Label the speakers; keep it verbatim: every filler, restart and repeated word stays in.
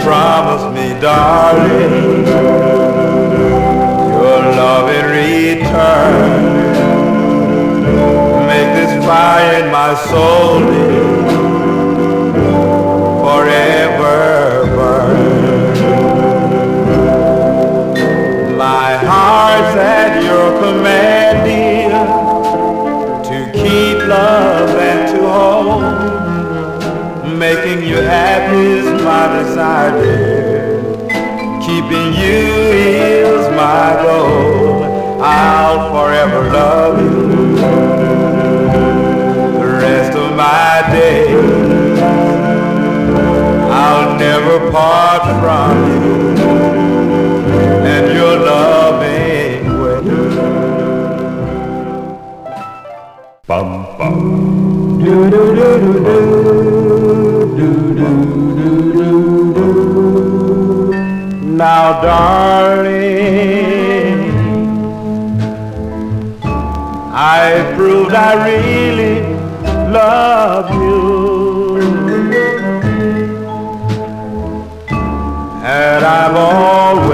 Speaker 1: promise me, darling, your love in return. Make this fire in my soul, dear, forever burn. My heart's at your command, dear, to keep love and to hold. Making you happy is my desire, dear. Keeping you is my goal. I'll forever love you the rest of my days. I'll never part from you and your loving way. Bum bum. Do do do do do do do do do do. Now, darling, I proved I really love you, and I've always